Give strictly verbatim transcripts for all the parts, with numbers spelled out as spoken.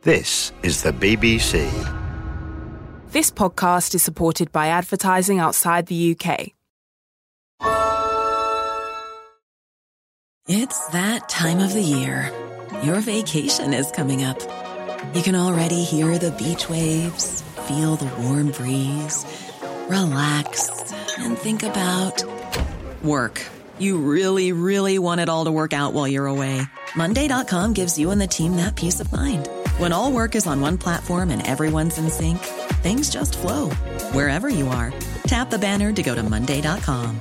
This is the B B C. This podcast is supported by advertising outside the U K. It's that time of the year. Your vacation is coming up. You can already hear the beach waves, feel the warm breeze, relax, and think about work. You really, really want it all to work out while you're away. Monday dot com gives you and the team that peace of mind. When all work is on one platform and everyone's in sync, things just flow. Wherever you are, tap the banner to go to Monday dot com.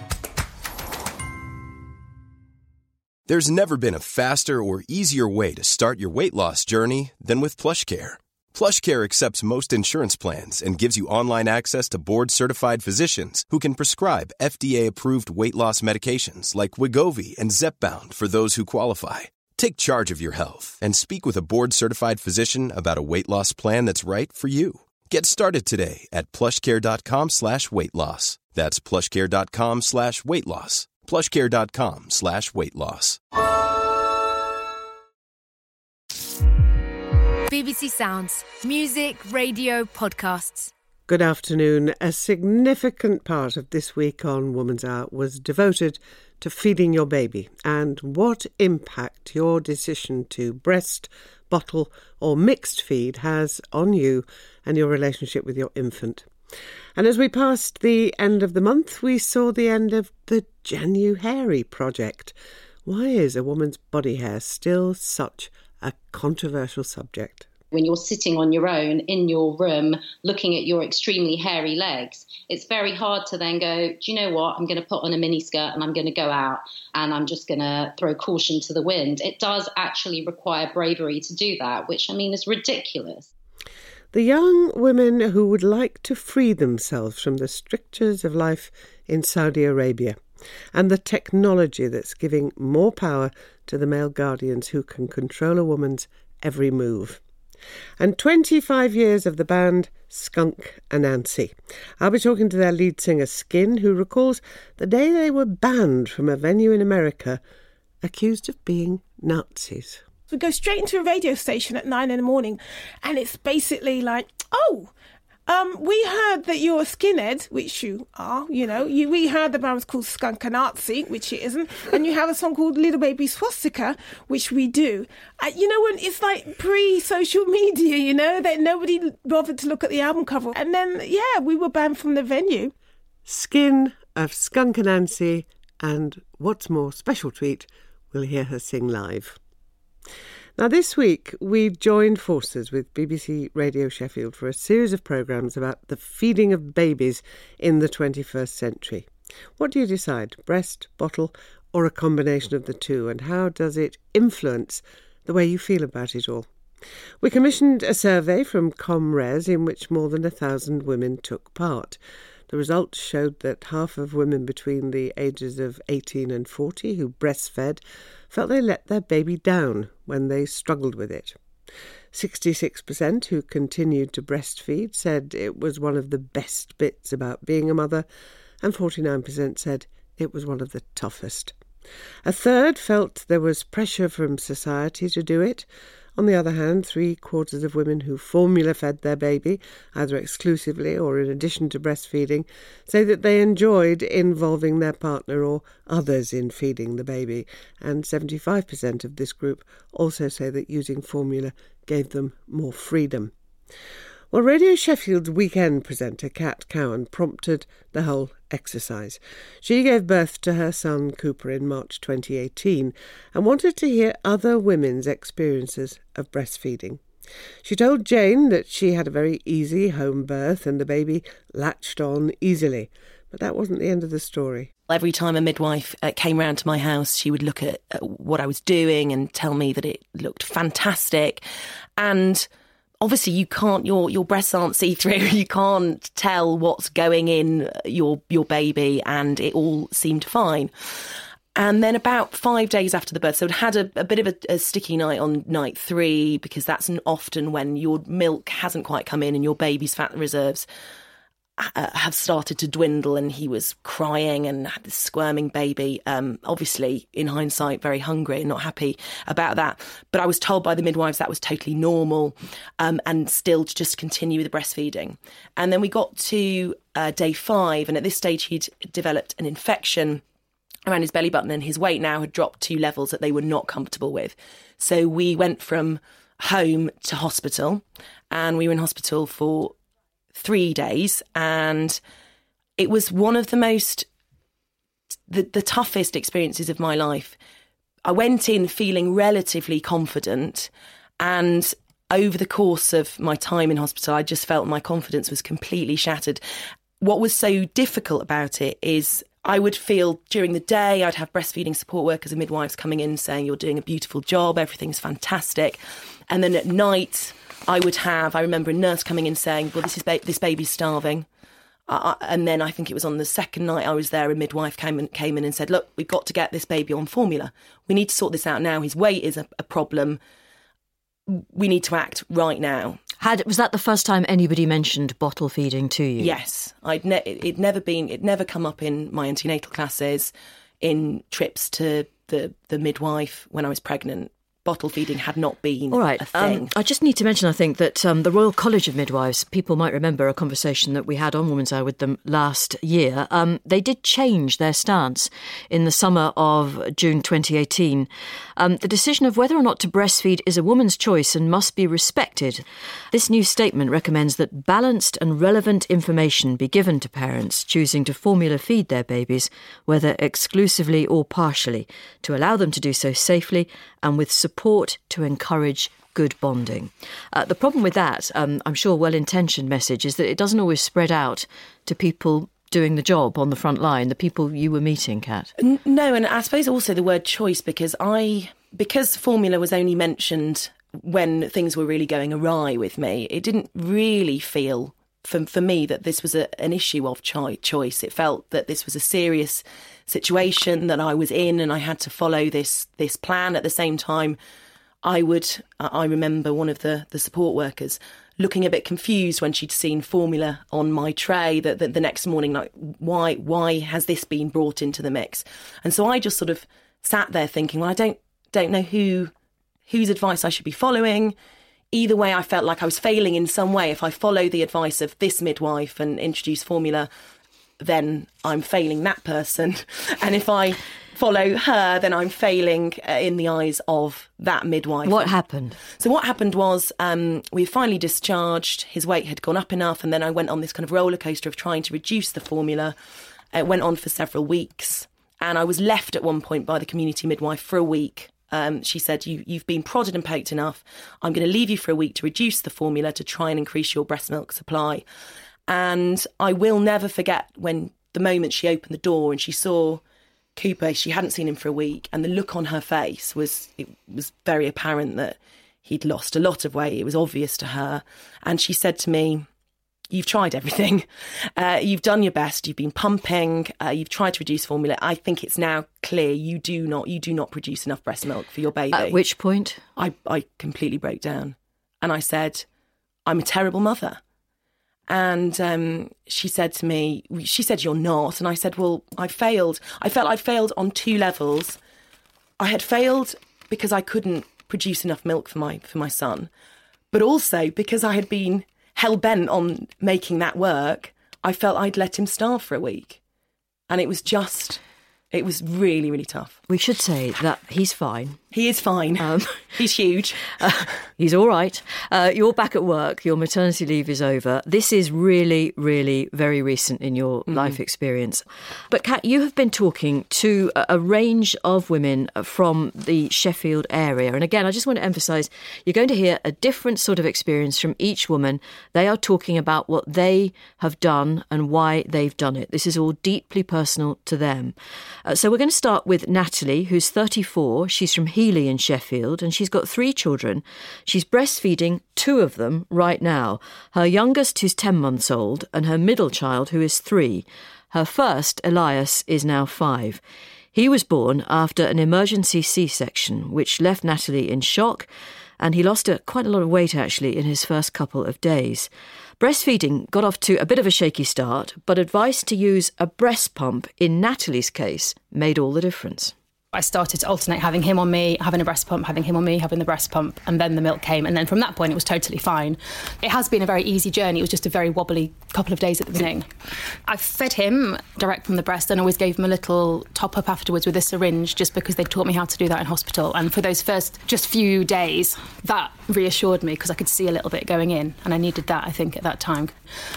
There's never been a faster or easier way to start your weight loss journey than with PlushCare. PlushCare accepts most insurance plans and gives you online access to board-certified physicians who can prescribe F D A-approved weight loss medications like Wegovy and Zepbound for those who qualify. Take charge of your health and speak with a board-certified physician about a weight loss plan that's right for you. Get started today at plushcare.com slash weight loss. That's plushcare.com slash weight loss. plushcare.com slash weight loss. B B C Sounds. Music, radio, podcasts. Good afternoon. A significant part of this week on Woman's Hour was devoted to feeding your baby and what impact your decision to breast, bottle or mixed feed has on you and your relationship with your infant. And as we passed the end of the month, we saw the end of the Januhairy project. Why is a woman's body hair still such a controversial subject? When you're sitting on your own in your room looking at your extremely hairy legs, it's very hard to then go, do you know what, I'm going to put on a miniskirt and I'm going to go out and I'm just going to throw caution to the wind. It does actually require bravery to do that, which I mean is ridiculous. The young women who would like to free themselves from the strictures of life in Saudi Arabia and the technology that's giving more power to the male guardians who can control a woman's every move. And twenty-five years of the band Skunk Anansie. I'll be talking to their lead singer Skin, who recalls the day they were banned from a venue in America, accused of being Nazis. We go straight into a radio station at nine in the morning, and it's basically like, oh, um, we heard that you're a skinhead, which you are, you know. You, we heard the band was called Skunk Anansie, which it isn't, and you have a song called Little Baby Swastika, which we do. Uh, you know, when it's like pre-social media, you know, that nobody bothered to look at the album cover. And then, yeah, we were banned from the venue. Skin of Skunk Anansie, and what's more, special treat, we'll hear her sing live. Now, this week, we joined forces with B B C Radio Sheffield for a series of programmes about the feeding of babies in the twenty-first century. What do you decide, breast, bottle, or a combination of the two, and how does it influence the way you feel about it all? We commissioned a survey from ComRes in which more than a thousand women took part. The results showed that half of women between the ages of eighteen and forty who breastfed felt they let their baby down when they struggled with it. sixty-six percent who continued to breastfeed said it was one of the best bits about being a mother, and forty-nine percent said it was one of the toughest. A third felt there was pressure from society to do it. On the other hand, three-quarters of women who formula-fed their baby, either exclusively or in addition to breastfeeding, say that they enjoyed involving their partner or others in feeding the baby, and seventy-five percent of this group also say that using formula gave them more freedom. Well, Radio Sheffield's weekend presenter, Kat Cowan, prompted the whole exercise. She gave birth to her son Cooper in March twenty eighteen and wanted to hear other women's experiences of breastfeeding. She told Jane that she had a very easy home birth and the baby latched on easily. But that wasn't the end of the story. Every time a midwife uh, came round to my house, she would look at uh, what I was doing and tell me that it looked fantastic. And obviously you can't, your your breasts aren't see-through, you can't tell what's going in your your baby, and it all seemed fine. And then about five days after the birth, so it had a, a bit of a, a sticky night on night three, because that's often when your milk hasn't quite come in and your baby's fat reserves uh, have started to dwindle, and he was crying and had this squirming baby. Um, obviously, in hindsight, very hungry and not happy about that. But I was told by the midwives that was totally normal, um, and still to just continue with the breastfeeding. And then we got to uh, day five, and at this stage he'd developed an infection around his belly button, and his weight now had dropped to levels that they were not comfortable with. So we went from home to hospital, and we were in hospital for three days, and it was one of the most, the, the toughest experiences of my life. I went in feeling relatively confident, and over the course of my time in hospital, I just felt my confidence was completely shattered. What was so difficult about it is I would feel during the day, I'd have breastfeeding support workers and midwives coming in saying, you're doing a beautiful job, everything's fantastic. And then at night, I would have, I remember a nurse coming in saying, well, this is ba- this baby's starving. Uh, and then I think it was on the second night I was there, a midwife came in, came in and said, look, we've got to get this baby on formula. We need to sort this out now. His weight is a, a problem. We need to act right now. Had was that the first time anybody mentioned bottle feeding to you? Yes. I'd ne- it'd never been, it'd never come up in my antenatal classes, in trips to the, the midwife when I was pregnant. Bottle feeding had not been All right. a thing. Um, I just need to mention, I think, that um, the Royal College of Midwives, people might remember a conversation that we had on Woman's Hour with them last year. Um, they did change their stance in the summer of June twenty eighteen. Um, the decision of whether or not to breastfeed is a woman's choice and must be respected. This new statement recommends that balanced and relevant information be given to parents choosing to formula feed their babies, whether exclusively or partially, to allow them to do so safely and with support to encourage good bonding. Uh, the problem with that, um, I'm sure well-intentioned message, is that it doesn't always spread out to people doing the job on the front line, the people you were meeting, Kat. No, and I suppose also the word choice, because I, because formula was only mentioned when things were really going awry with me, it didn't really feel for, for me that this was a, an issue of cho- choice. It felt that this was a serious situation that I was in, and I had to follow this this plan. At the same time, I would, I remember one of the, the support workers looking a bit confused when she'd seen formula on my tray that the, the next morning, like, why why has this been brought into the mix? And so I just sort of sat there thinking, well, I don't don't know who whose advice I should be following. Either way, I felt like I was failing in some way. If I follow the advice of this midwife and introduce formula, then I'm failing that person. And if I follow her, then I'm failing uh, in the eyes of that midwife. What happened? So what happened was um, we were finally discharged. His weight had gone up enough, and then I went on this kind of roller coaster of trying to reduce the formula. It went on for several weeks, and I was left at one point by the community midwife for a week. Um, she said, you, you've been prodded and poked enough. I'm going to leave you for a week to reduce the formula to try and increase your breast milk supply. And I will never forget when the moment she opened the door and she saw Cooper. She hadn't seen him for a week, and the look on her face was, it was very apparent that he'd lost a lot of weight. It was obvious to her. And she said to me, you've tried everything. Uh, you've done your best. You've been pumping. Uh, you've tried to reduce formula. I think it's now clear you do not you do not produce enough breast milk for your baby. At which point? I, I completely broke down. And I said, I'm a terrible mother. And um, she said to me, she said, you're not. And I said, well, I failed. I felt I failed on two levels. I had failed because I couldn't produce enough milk for my for my son, but also because I had been hell-bent on making that work. I felt I'd let him starve for a week. And it was just, it was really, really tough. We should say that he's fine. He is fine. Um, he's huge. Uh, he's all right. Uh, you're back at work. Your maternity leave is over. This is really, really very recent in your mm. life experience. But Kat, you have been talking to a, a range of women from the Sheffield area. And again, I just want to emphasise, you're going to hear a different sort of experience from each woman. They are talking about what they have done and why they've done it. This is all deeply personal to them. Uh, so we're going to start with Natalie, who's thirty-four. She's from Healy in Sheffield, and she's got three children. She's breastfeeding two of them right now. Her youngest, who's ten months old, and her middle child, who is three. Her first, Elias, is now five. He was born after an emergency C-section, which left Natalie in shock and he lost a, quite a lot of weight actually in his first couple of days. Breastfeeding got off to a bit of a shaky start, but advice to use a breast pump in Natalie's case made all the difference. I started to alternate having him on me, having a breast pump, having him on me, having the breast pump, and then the milk came. And then from that point, it was totally fine. It has been a very easy journey. It was just a very wobbly couple of days at the beginning. I fed him direct from the breast and always gave him a little top-up afterwards with a syringe, just because they taught me how to do that in hospital. And for those first just few days, that reassured me because I could see a little bit going in. And I needed that, I think, at that time.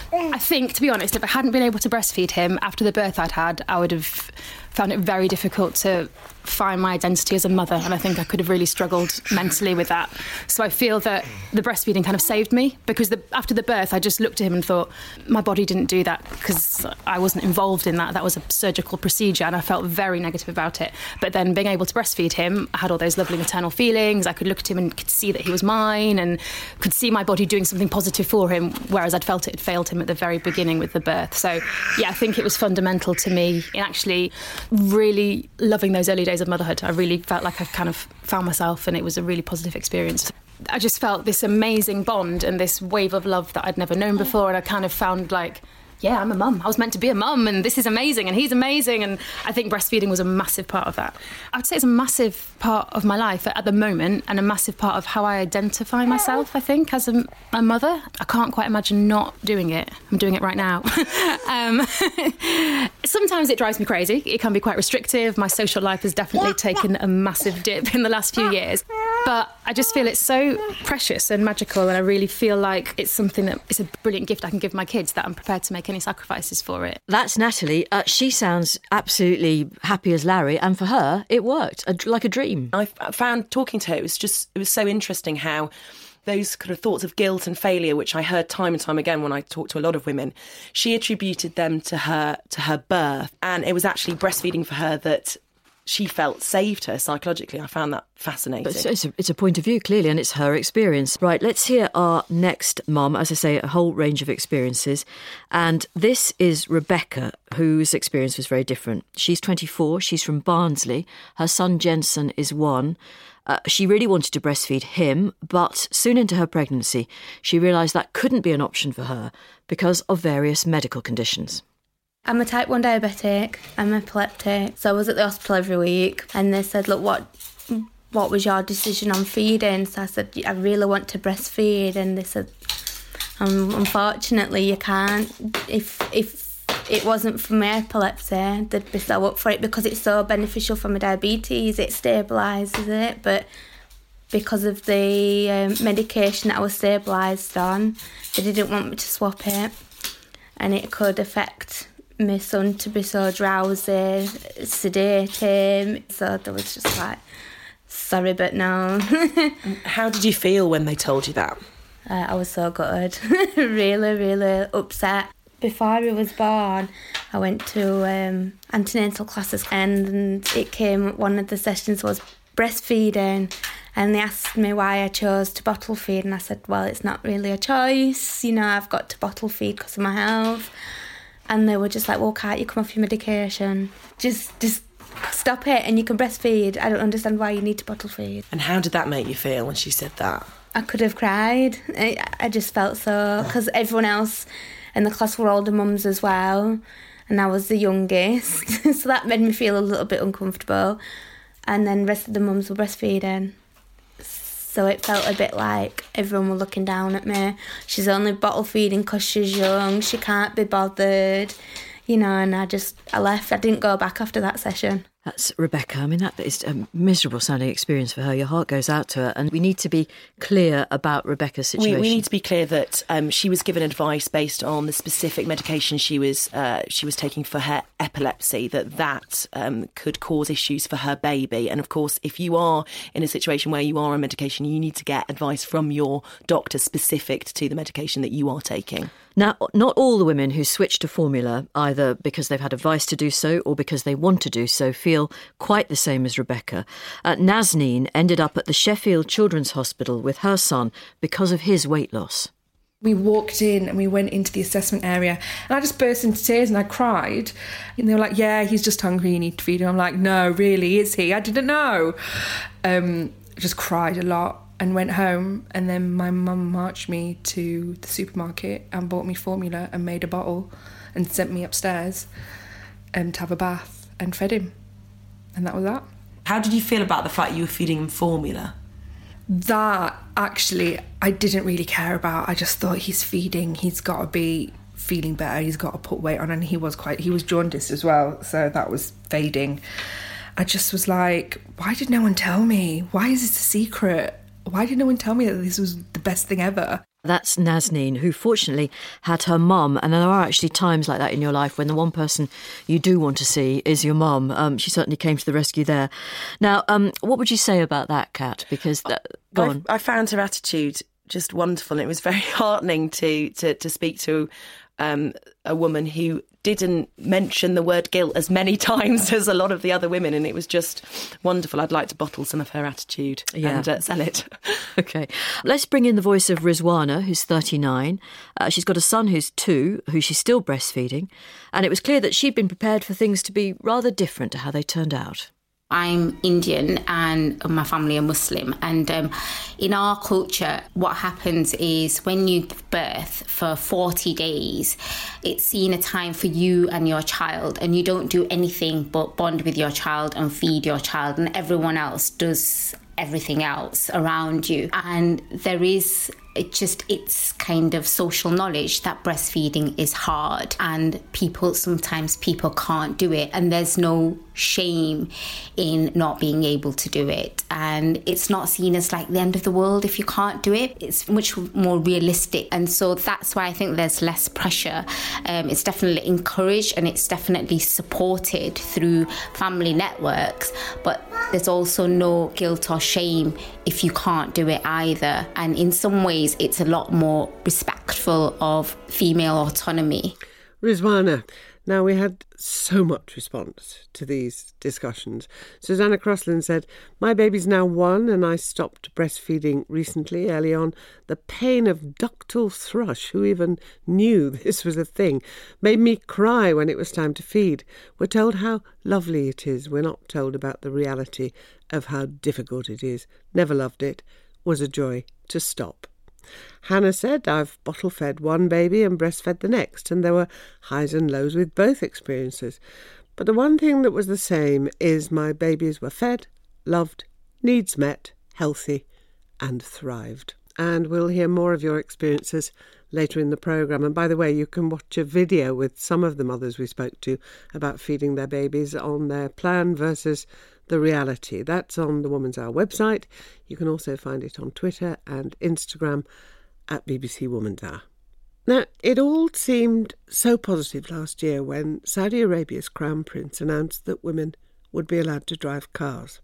I think, to be honest, if I hadn't been able to breastfeed him after the birth I'd had, I would have found it very difficult to find my identity as a mother, and I think I could have really struggled mentally with that. So I feel that the breastfeeding kind of saved me, because the, after the birth I just looked at him and thought, my body didn't do that because I wasn't involved in that. That was a surgical procedure, and I felt very negative about it. But then being able to breastfeed him, I had all those lovely maternal feelings. I could look at him and could see that he was mine, and could see my body doing something positive for him, whereas I'd felt it had failed him at the very beginning with the birth. So yeah, I think it was fundamental to me in actually really loving those early days of motherhood. I really felt like I kind of found myself, and it was a really positive experience. I just felt this amazing bond and this wave of love that I'd never known before, and I kind of found like, yeah, I'm a mum. I was meant to be a mum, and this is amazing, and he's amazing, and I think breastfeeding was a massive part of that. I would say it's a massive part of my life at the moment, and a massive part of how I identify myself, I think, as a, a mother. I can't quite imagine not doing it. I'm doing it right now. um, sometimes it drives me crazy. It can be quite restrictive. My social life has definitely taken a massive dip in the last few years. But I just feel it's so precious and magical, and I really feel like it's something that it's a brilliant gift I can give my kids, that I'm prepared to make any sacrifices for it. That's Natalie. Uh, she sounds absolutely happy as Larry, and for her, it worked, a, like a dream. I found talking to her, it was just, it was so interesting how those kind of thoughts of guilt and failure, which I heard time and time again when I talked to a lot of women, she attributed them to her to her birth, and it was actually breastfeeding for her that she felt saved her psychologically. I found that fascinating. But it's, a, it's a point of view, clearly, and it's her experience. Right, let's hear our next mum. As I say, a whole range of experiences. And this is Rebecca, whose experience was very different. She's twenty-four. She's from Barnsley. Her son, Jensen, is one. Uh, she really wanted to breastfeed him, but soon into her pregnancy, she realised that couldn't be an option for her because of various medical conditions. I'm a type one diabetic, I'm epileptic, so I was at the hospital every week, and they said, look, what what was your decision on feeding? So I said, I really want to breastfeed, and they said, um, unfortunately you can't. If if it wasn't for my epilepsy, they'd be so up for it, because it's so beneficial for my diabetes, it stabilises it, but because of the um, medication that I was stabilised on, they didn't want me to swap it, and it could affect my son to be so drowsy, sedate him. So there was just like, sorry, but no. How did you feel when they told you that? Uh, I was so gutted, really, really upset. Before he was born, I went to um, antenatal classes, and it came, one of the sessions was breastfeeding, and they asked me why I chose to bottle feed, and I said, well, it's not really a choice, you know, I've got to bottle feed because of my health. And they were just like, well, can't you come off your medication? Just just stop it and you can breastfeed. I don't understand why you need to bottle feed. And how did that make you feel when she said that? I could have cried. I, I just felt so, because everyone else in the class were older mums as well, and I was the youngest. So that made me feel a little bit uncomfortable. And then the rest of the mums were breastfeeding. So it felt a bit like everyone were looking down at me. She's only bottle feeding because she's young. She can't be bothered, you know, and I just, I left. I didn't go back after that session. That's Rebecca. I mean, that is a miserable sounding experience for her. Your heart goes out to her. And we need to be clear about Rebecca's situation. We, we need to be clear that um, she was given advice based on the specific medication she was uh, she was taking for her epilepsy, that that um, could cause issues for her baby. And of course, if you are in a situation where you are on medication, you need to get advice from your doctor specific to the medication that you are taking. Now, not all the women who switch to formula, either because they've had advice to do so or because they want to do so, feel quite the same as Rebecca. Uh, Nazneen ended up at the Sheffield Children's Hospital with her son because of his weight loss. We walked in and we went into the assessment area, and I just burst into tears and I cried. And they were like, yeah, he's just hungry, you need to feed him. I'm like, no, really, is he? I didn't know. Um, I just cried a lot. and went home, and then my mum marched me to the supermarket and bought me formula and made a bottle and sent me upstairs um, to have a bath and fed him. And that was that. How did you feel about the fact you were feeding him formula? That, actually, I didn't really care about. I just thought he's feeding, he's got to be feeling better, he's got to put weight on, and he was quite, he was jaundiced as well, so that was fading. I just was like, why did no one tell me? Why is this a secret? Why did no one tell me that this was the best thing ever? That's Nazneen, who fortunately had her mum, and there are actually times like that in your life when the one person you do want to see is your mum. Um, she certainly came to the rescue there. Now, um, what would you say about that, Kat? Because, that, go I, on. I found her attitude just wonderful, and it was very heartening to to, to speak to um, a woman who didn't mention the word guilt as many times as a lot of the other women, and it was just wonderful. I'd like to bottle some of her attitude yeah. and uh, sell it. OK. Let's bring in the voice of Rizwana, who's thirty-nine. Uh, she's got a son who's two, who she's still breastfeeding, and it was clear that she'd been prepared for things to be rather different to how they turned out. I'm Indian and my family are Muslim, and um, in our culture what happens is when you give birth for forty days, it's seen a time for you and your child, and you don't do anything but bond with your child and feed your child, and everyone else does everything else around you. And there is it just it's kind of social knowledge that breastfeeding is hard, and people sometimes people can't do it, and there's no shame in not being able to do it, and it's not seen as like the end of the world if you can't do it. It's much more realistic, and so that's why I think there's less pressure. Um, it's definitely encouraged and it's definitely supported through family networks, but there's also no guilt or shame if you can't do it either, and in some ways it's a lot more respectful of female autonomy. Rizwana, now we had so much response to these discussions. Susanna Crossland said, my baby's now one and I stopped breastfeeding recently, early on. The pain of ductal thrush, who even knew this was a thing, made me cry when it was time to feed. We're told how lovely it is. We're not told about the reality of how difficult it is. Never loved it. Was a joy to stop. Hannah said, I've bottle-fed one baby and breastfed the next, and there were highs and lows with both experiences. But the one thing that was the same is my babies were fed, loved, needs met, healthy, and thrived. And we'll hear more of your experiences later in the programme. And by the way, you can watch a video with some of the mothers we spoke to about feeding their babies on their plan versus the reality. That's on the Woman's Hour website. You can also find it on Twitter and Instagram at B B C Woman's Hour. Now, it all seemed so positive last year when Saudi Arabia's Crown Prince announced that women would be allowed to drive cars.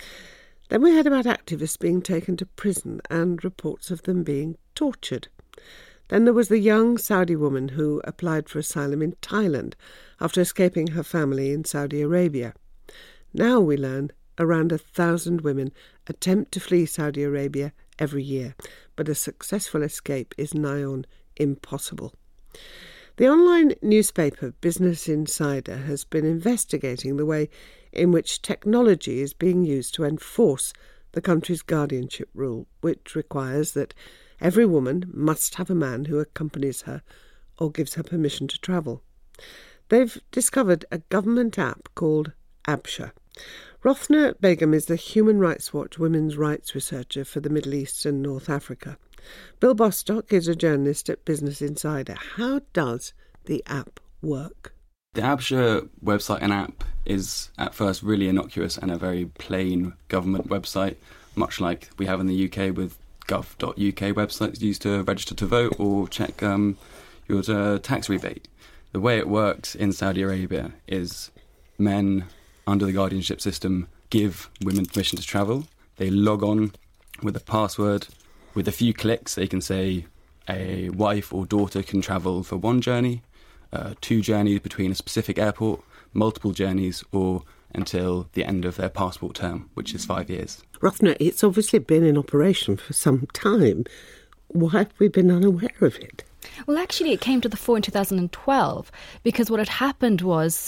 Then we heard about activists being taken to prison and reports of them being tortured. Then there was the young Saudi woman who applied for asylum in Thailand after escaping her family in Saudi Arabia. Now we learn around a thousand women attempt to flee Saudi Arabia every year, but a successful escape is nigh on impossible. The online newspaper Business Insider has been investigating the way in which technology is being used to enforce the country's guardianship rule, which requires that every woman must have a man who accompanies her or gives her permission to travel. They've discovered a government app called Absha. Rothna Begum is the Human Rights Watch women's rights researcher for the Middle East and North Africa. Bill Bostock is a journalist at Business Insider. How does the app work? The Absha website and app is at first really innocuous and a very plain government website, much like we have in the U K with gov dot U K websites used to register to vote or check um, your uh, tax rebate. The way it works in Saudi Arabia is men under the guardianship system give women permission to travel. They log on with a password. With a few clicks, they can say a wife or daughter can travel for one journey, uh, two journeys between a specific airport, multiple journeys, or until the end of their passport term, which is five years. Rothna, it's obviously been in operation for some time. Why have we been unaware of it? Well, actually, it came to the fore in two thousand twelve because what had happened was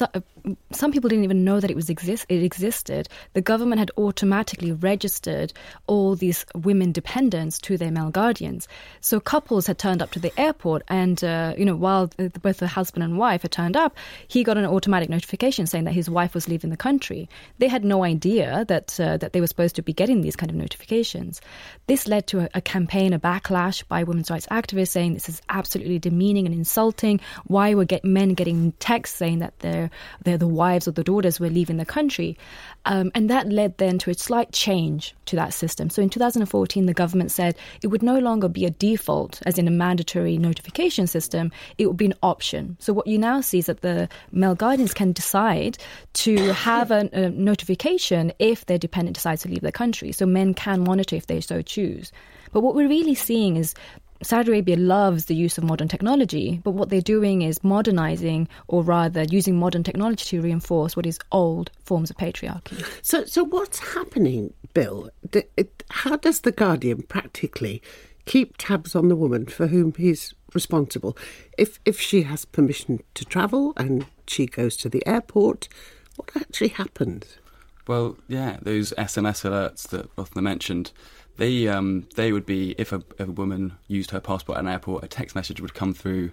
some people didn't even know that it was exist. It existed. The government had automatically registered all these women dependents to their male guardians. So couples had turned up to the airport, and uh, you know, while both the husband and wife had turned up, he got an automatic notification saying that his wife was leaving the country. They had no idea that uh, that they were supposed to be getting these kind of notifications. This led to a, a campaign, a backlash by women's rights activists saying this is absolutely demeaning and insulting. Why were get men getting texts saying that they're, they're the wives or the daughters were leaving the country? Um, and that led then to a slight change to that system. So in two thousand fourteen, the government said it would no longer be a default, as in a mandatory notification system. It would be an option. So what you now see is that the male guardians can decide to have a, a notification if their dependent decides to leave the country. So men can monitor if they so choose. But what we're really seeing is Saudi Arabia loves the use of modern technology, but what they're doing is modernizing, or rather using modern technology to reinforce what is old forms of patriarchy. So, so what's happening, Bill? How does the Guardian practically keep tabs on the woman for whom he's responsible? If if she has permission to travel and she goes to the airport, what actually happens? Well, yeah, those S M S alerts that Rothnah mentioned, They um they would be, if a, if a woman used her passport at an airport, a text message would come through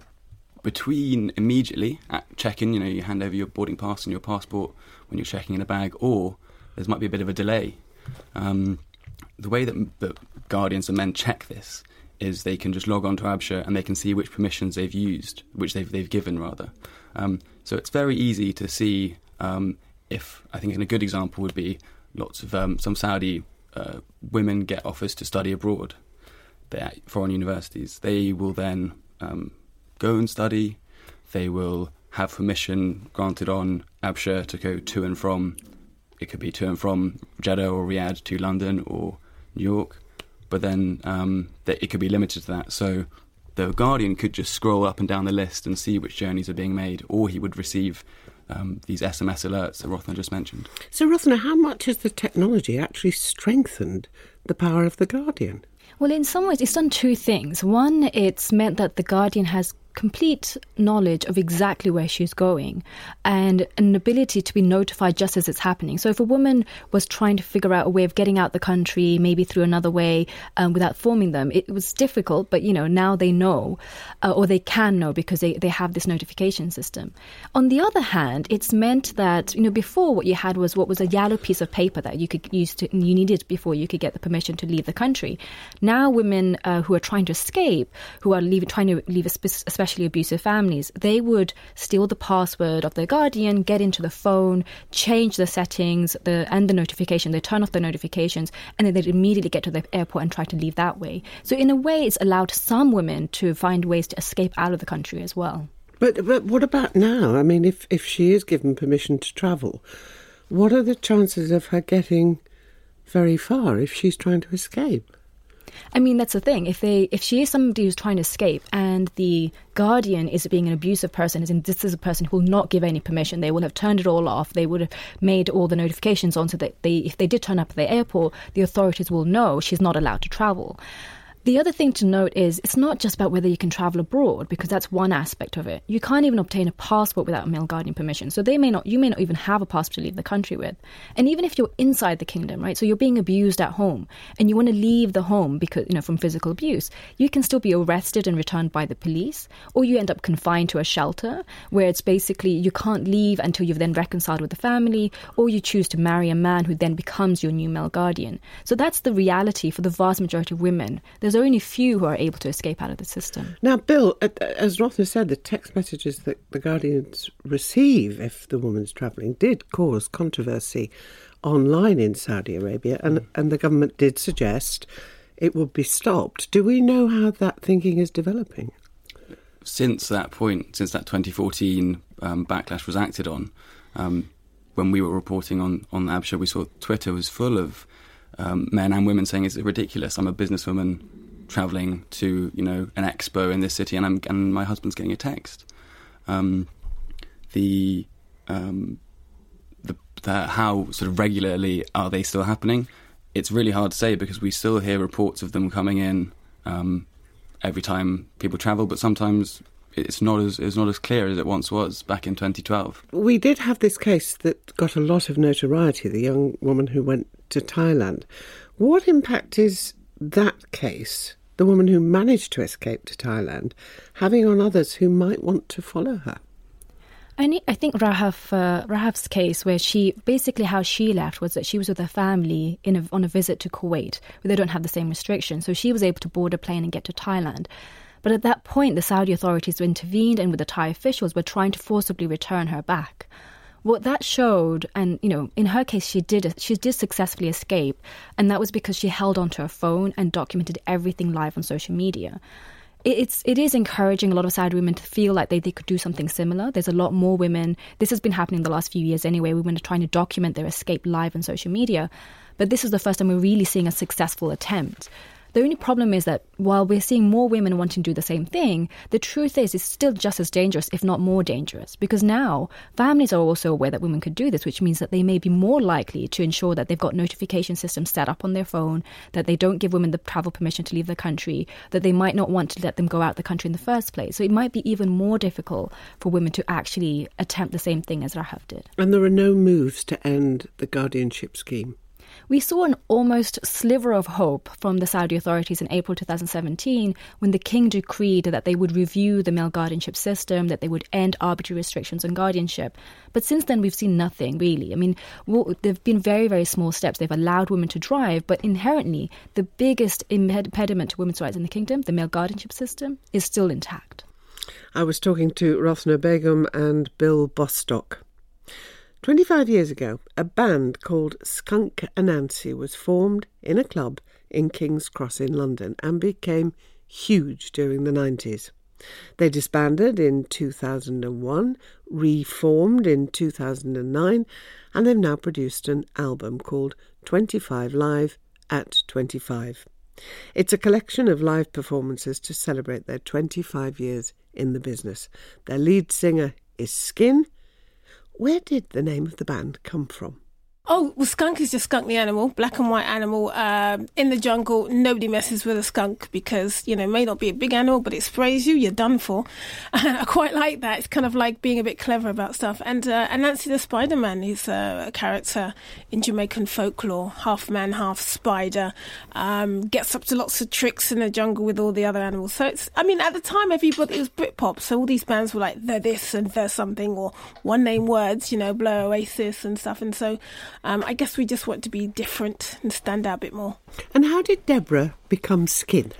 between immediately at check-in. You know, you hand over your boarding pass and your passport when you're checking in a bag, or there might be a bit of a delay. Um, the way that, that guardians and men check this is they can just log on to Absha and they can see which permissions they've used, which they've they've given rather. Um, so it's very easy to see um, if, I think, a good example would be lots of um, some Saudi Uh, women get offers to study abroad at foreign universities. They will then um, go and study. They will have permission granted on Absha to go to and from. It could be to and from Jeddah or Riyadh to London or New York. But then um, it could be limited to that. So the Guardian could just scroll up and down the list and see which journeys are being made, or he would receive Um, these S M S alerts that Rothnah just mentioned. So, Rothnah, how much has the technology actually strengthened the power of the Guardian? Well, in some ways, it's done two things. One, it's meant that the Guardian has complete knowledge of exactly where she's going and an ability to be notified just as it's happening. So if a woman was trying to figure out a way of getting out the country, maybe through another way, um, without informing them, it was difficult, but, you know, now they know, uh, or they can know because they, they have this notification system. On the other hand, it's meant that, you know, before what you had was what was a yellow piece of paper that you could use to, you needed before you could get the permission to leave the country. Now women uh, who are trying to escape, who are leave, trying to leave a spe- especially abusive families, they would steal the password of their Guardian, get into the phone, change the settings the and the notification, they turn off the notifications, and then they'd immediately get to the airport and try to leave that way. So in a way, it's allowed some women to find ways to escape out of the country as well. But but what about now? I mean, if, if she is given permission to travel, what are the chances of her getting very far if she's trying to escape? I mean, that's the thing. If they, if she is somebody who's trying to escape and the Guardian is being an abusive person, as in this is a person who will not give any permission, they will have turned it all off, they would have made all the notifications on so that they, if they did turn up at the airport, the authorities will know she's not allowed to travel. The other thing to note is it's not just about whether you can travel abroad, because that's one aspect of it. You can't even obtain a passport without a male guardian permission. So they may not, you may not even have a passport to leave the country with. And even if you're inside the kingdom, right, so you're being abused at home and you want to leave the home because, you know, from physical abuse, you can still be arrested and returned by the police, or you end up confined to a shelter where it's basically you can't leave until you've then reconciled with the family, or you choose to marry a man who then becomes your new male guardian. So that's the reality for the vast majority of women. There's There's only few who are able to escape out of the system. Now, Bill, as Rothnah said, the text messages that the Guardians receive if the woman's travelling did cause controversy online in Saudi Arabia, and, mm. and the government did suggest it would be stopped. Do we know how that thinking is developing? Since that point, since that twenty fourteen um, backlash was acted on, um, when we were reporting on, on Absha, we saw Twitter was full of um, men and women saying, "It's ridiculous. I'm a businesswoman travelling to, you know, an expo in this city, and I'm and my husband's getting a text." Um, the, um, the the how sort of regularly are they still happening? It's really hard to say because we still hear reports of them coming in um, every time people travel, but sometimes it's not as it's not as clear as it once was back in twenty twelve. We did have this case that got a lot of notoriety, the young woman who went to Thailand. What impact is that case, the woman who managed to escape to Thailand, having on others who might want to follow her? I, ne- I think Rahaf, uh, Rahav's case, where she basically how she left was that she was with her family in a, on a visit to Kuwait, where they don't have the same restrictions. So she was able to board a plane and get to Thailand. But at that point, the Saudi authorities intervened and with the Thai officials were trying to forcibly return her back. What that showed, and, you know, in her case, she did she did successfully escape, and that was because she held onto her phone and documented everything live on social media. It's, it is encouraging a lot of Saudi women to feel like they, they could do something similar. There's a lot more women. This has been happening the last few years anyway. Women are trying to document their escape live on social media. But this is the first time we're really seeing a successful attempt. The only problem is that while we're seeing more women wanting to do the same thing, the truth is it's still just as dangerous, if not more dangerous, because now families are also aware that women could do this, which means that they may be more likely to ensure that they've got notification systems set up on their phone, that they don't give women the travel permission to leave the country, that they might not want to let them go out the country in the first place. So it might be even more difficult for women to actually attempt the same thing as Rahaf did. And there are no moves to end the guardianship scheme. We saw an almost sliver of hope from the Saudi authorities in April twenty seventeen when the king decreed that they would review the male guardianship system, that they would end arbitrary restrictions on guardianship. But since then, we've seen nothing, really. I mean, well, there have been very, very small steps. They've allowed women to drive, but inherently, the biggest impediment to women's rights in the kingdom, the male guardianship system, is still intact. I was talking to Rosna Begum and Bill Bostock. twenty-five years ago, a band called Skunk Anansi was formed in a club in King's Cross in London and became huge during the nineties. They disbanded in two thousand one, reformed in two thousand nine, and they've now produced an album called twenty-five Live at twenty-five. It's a collection of live performances to celebrate their twenty-five years in the business. Their lead singer is Skin. Where did the name of the band come from? Oh, well, skunk is just Skunk the animal, black and white animal. Um, in the jungle, nobody messes with a skunk because, you know, it may not be a big animal, but it sprays you, you're done for. I quite like that. It's kind of like being a bit clever about stuff. And uh, Anansi the Spider-Man is uh, a character in Jamaican folklore, half man, half spider, um, gets up to lots of tricks in the jungle with all the other animals. So it's, I mean, at the time, everybody, it was Britpop, so all these bands were like, they're this and they're something, or one-name words, you know, Blur, Oasis and stuff. And so Um, I guess we just want to be different and stand out a bit more. And how did Deborah become Skin?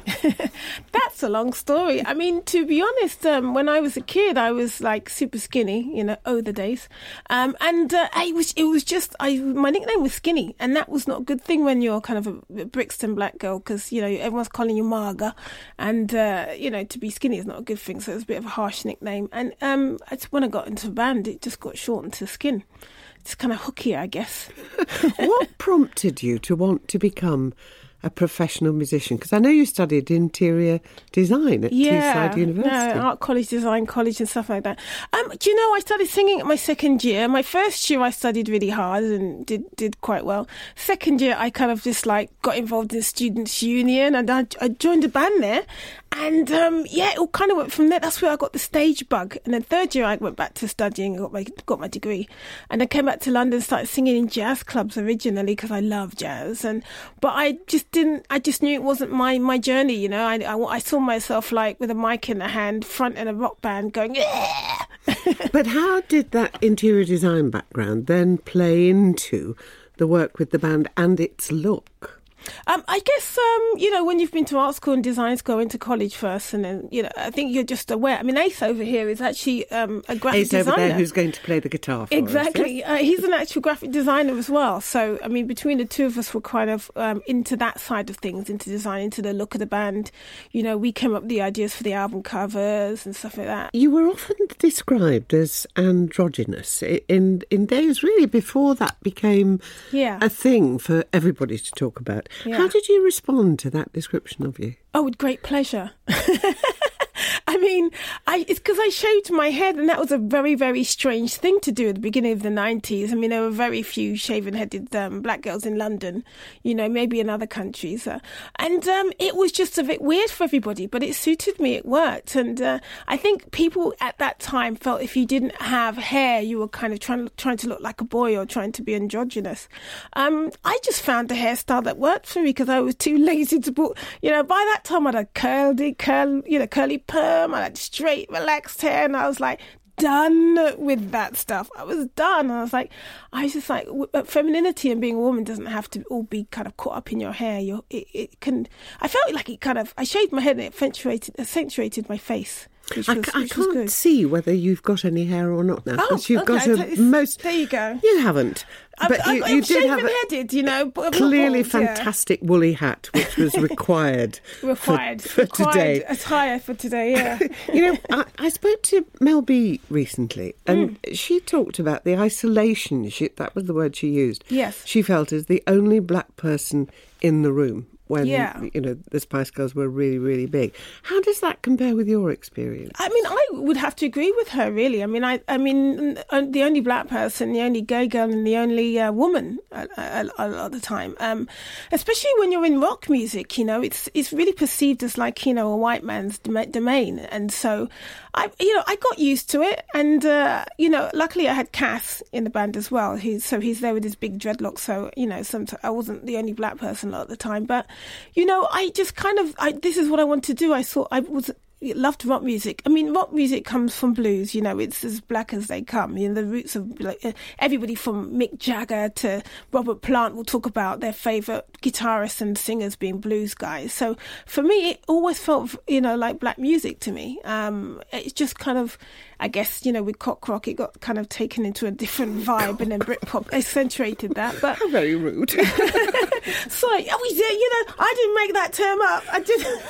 That's a long story. I mean, to be honest, um, when I was a kid, I was like super skinny, you know, oh, the days. Um, and uh, I was, it was just, I, my nickname was Skinny. And that was not a good thing when you're kind of a Brixton black girl because, you know, everyone's calling you Marga. And, uh, you know, to be skinny is not a good thing. So it was a bit of a harsh nickname. And um, it's when I got into a band, it just got shortened to Skin. It's kind of hooky, I guess. What prompted you to want to become a professional musician? Because I know you studied interior design at yeah, Teesside University. No, art college, design college and stuff like that. Um, do you know, I started singing at my second year. My first year I studied really hard and did, did quite well. Second year I kind of just like got involved in Students' Union and I, I joined a band there. And um, yeah, it all kind of went from there. That's where I got the stage bug. And then third year I went back to studying and got my, got my degree. And I came back to London, started singing in jazz clubs originally because I love jazz. And But I just didn't, I just knew it wasn't my, my journey, you know. I, I, I saw myself like with a mic in the hand, front in a rock band going, yeah. But how did that interior design background then play into the work with the band and its look? Um, I guess, um, you know, when you've been to art school and design school, into college first, and then, you know, I think you're just aware. I mean, Ace over here is actually um, a graphic Ace designer. over there who's going to play the guitar for exactly. us. Exactly. Uh, he's an actual graphic designer as well. So, I mean, between the two of us, we're kind of um, into that side of things, into design, into the look of the band. You know, we came up with the ideas for the album covers and stuff like that. You were often described as androgynous in, in days really before that became yeah. a thing for everybody to talk about. Yeah. How did you respond to that description of you? Oh, with great pleasure. I mean, I, it's because I shaved my head, and that was a very, very strange thing to do at the beginning of the nineties. I mean, there were very few shaven-headed um, black girls in London, you know, maybe in other countries. Uh, and um, it was just a bit weird for everybody, but it suited me, it worked. And uh, I think people at that time felt if you didn't have hair, you were kind of trying, trying to look like a boy or trying to be androgynous. Um, I just found a hairstyle that worked for me because I was too lazy to put, you know, by that time I'd had curly, curl, you know, curly perm, I had straight, relaxed hair, and I was like, done with that stuff. I was done. I was like, I was just like, femininity and being a woman doesn't have to all be kind of caught up in your hair. You're, it, it can, I felt like it kind of, I shaved my head and it accentuated, accentuated my face. Which I, was, I which was can't good. see whether you've got any hair or not now. Oh, because you've okay. got a most. There you go. You haven't. But I'm, you, I'm you did have a shaven-headed, you know. But clearly bald, yeah. fantastic woolly hat, which was required, required for, for required today. attire for today. Yeah. You know, I, I spoke to Mel B recently, and mm. she talked about the isolation. She, that was the word she used. Yes. She felt as the only black person in the room when, yeah. you know, the Spice Girls were really, really big. How does that compare with your experience? I mean, I would have to agree with her, really. I mean, I, I mean, the only black person, the only gay girl, and the only uh, woman a, a, a lot of the time. Um, especially when you're in rock music, you know, it's it's really perceived as like, you know, a white man's domain. And so, I, you know, I got used to it. And, uh, you know, luckily I had Cass in the band as well. He's, so he's there with his big dreadlocks. So, you know, sometimes I wasn't the only black person a lot of the time. But, you know, I just kind of, I, this is what I want to do. I thought I was loved rock music. I mean, rock music comes from blues, you know, it's as black as they come. You know, the roots of like, everybody from Mick Jagger to Robert Plant will talk about their favourite guitarists and singers being blues guys. So for me, it always felt, you know, like black music to me. Um, it's just kind of, I guess, you know, with cock rock, it got kind of taken into a different vibe, and then Britpop accentuated that. But how very rude. Sorry, oh, you know, I didn't make that term up. I didn't.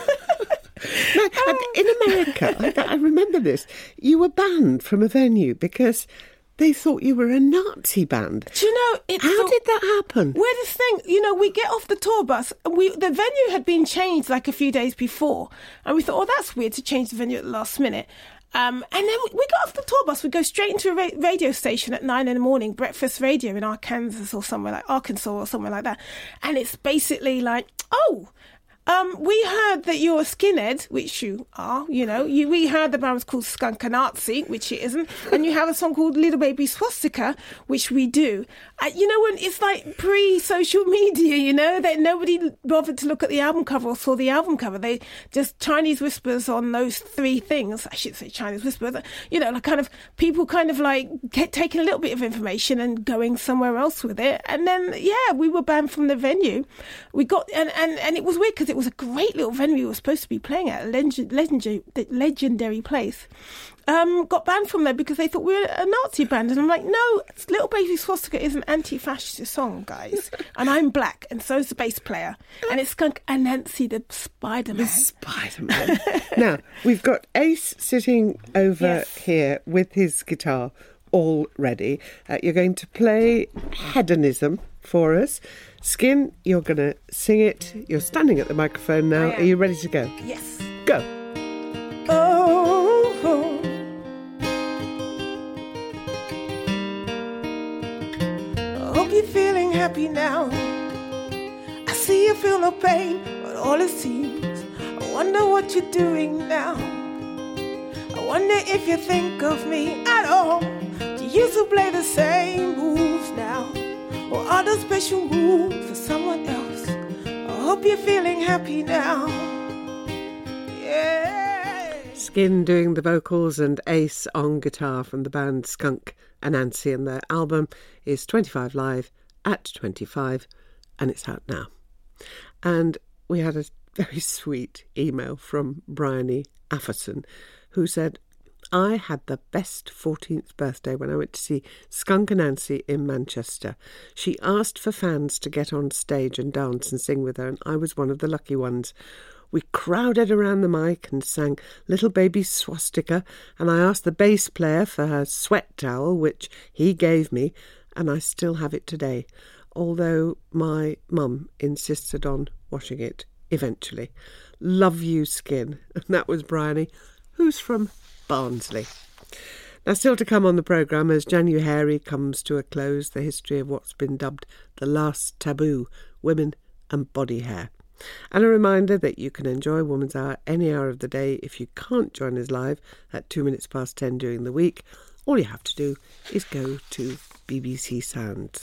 No, um, in America, I, I remember this, you were banned from a venue because they thought you were a Nazi band. Do you know, it's how the, did that happen? Weirdest thing, you know, we get off the tour bus, and we the venue had been changed like a few days before, and we thought, oh, that's weird to change the venue at the last minute. Um, and then we got off the tour bus, we go straight into a ra- radio station at nine in the morning, breakfast radio in Arkansas or somewhere like Arkansas or somewhere like that. And it's basically like, oh, Um, we heard that you're a skinhead, which you are, you know. You, we heard the band was called Skunkanazzi, which it isn't. And you have a song called Little Baby Swastika, which we do. Uh, you know, when it's like pre-social media, you know, that nobody bothered to look at the album cover or saw the album cover. They just Chinese whispers on those three things. I should say Chinese whispers. You know, like kind of people kind of like get, taking a little bit of information and going somewhere else with it. And then, yeah, we were banned from the venue. We got, and, and, and it was weird because it was a great little venue we were supposed to be playing at, a legend, legendary, legendary place. Um, got banned from there because they thought we were a Nazi band. And I'm like, no, Little Baby Swastika is an anti-fascist song, guys. And I'm black, and so's the bass player. And it's Skunk Anansi, the Spider-Man. The Spider-Man. Now, we've got Ace sitting over yes. here with his guitar all ready. Uh, you're going to play Hedonism for us. Skin, you're going to sing it. You're standing at the microphone now. Are you ready to go? Yes. Go. Oh, oh. I hope you're feeling happy now. I see you feel no pain, but all it seems. I wonder what you're doing now. I wonder if you think of me at all. Do you used to play the same moves now? Or are those special moves for someone else? I hope you're feeling happy now. Yeah. Skin doing the vocals and Ace on guitar from the band Skunk Anansi, and their album is twenty-five Live at twenty-five, and it's out now. And we had a very sweet email from Bryony Afferson, who said, I had the best fourteenth birthday when I went to see Skunk Anansi in Manchester. She asked for fans to get on stage and dance and sing with her, and I was one of the lucky ones. We crowded around the mic and sang Little Baby Swastika, and I asked the bass player for her sweat towel, which he gave me, and I still have it today, although my mum insisted on washing it eventually. Love you, Skin. And that was Bryony, who's from Barnsley. Now, still to come on the programme, as January comes to a close, the history of what's been dubbed the last taboo, women and body hair. And a reminder that you can enjoy Woman's Hour any hour of the day. If you can't join us live at two minutes past ten during the week, all you have to do is go to B B C Sounds.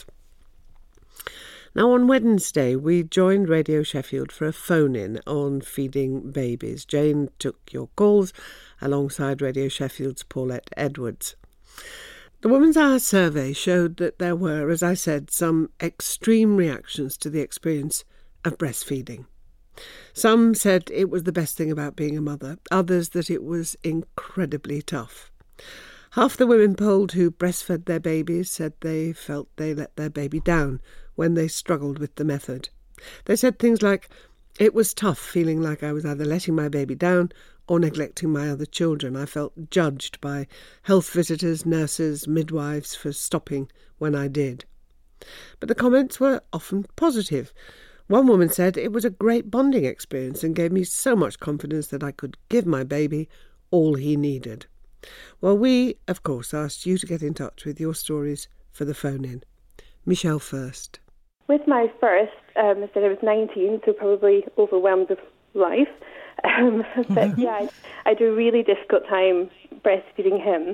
Now, on Wednesday, we joined Radio Sheffield for a phone-in on feeding babies. Jane took your calls alongside Radio Sheffield's Paulette Edwards. The Woman's Hour survey showed that there were, as I said, some extreme reactions to the experience of breastfeeding. Some said it was the best thing about being a mother, others that it was incredibly tough. Half the women polled who breastfed their babies said they felt they let their baby down when they struggled with the method. They said things like, "It was tough feeling like I was either letting my baby down or neglecting my other children. I felt judged by health visitors, nurses, midwives for stopping when I did." But the comments were often positive. One woman said, "It was a great bonding experience and gave me so much confidence that I could give my baby all he needed." Well, we, of course, asked you to get in touch with your stories for the phone-in. Michelle first. With my first, um, I said I was nineteen, so probably overwhelmed with life. Um, but yeah, I, I had a really difficult time breastfeeding him.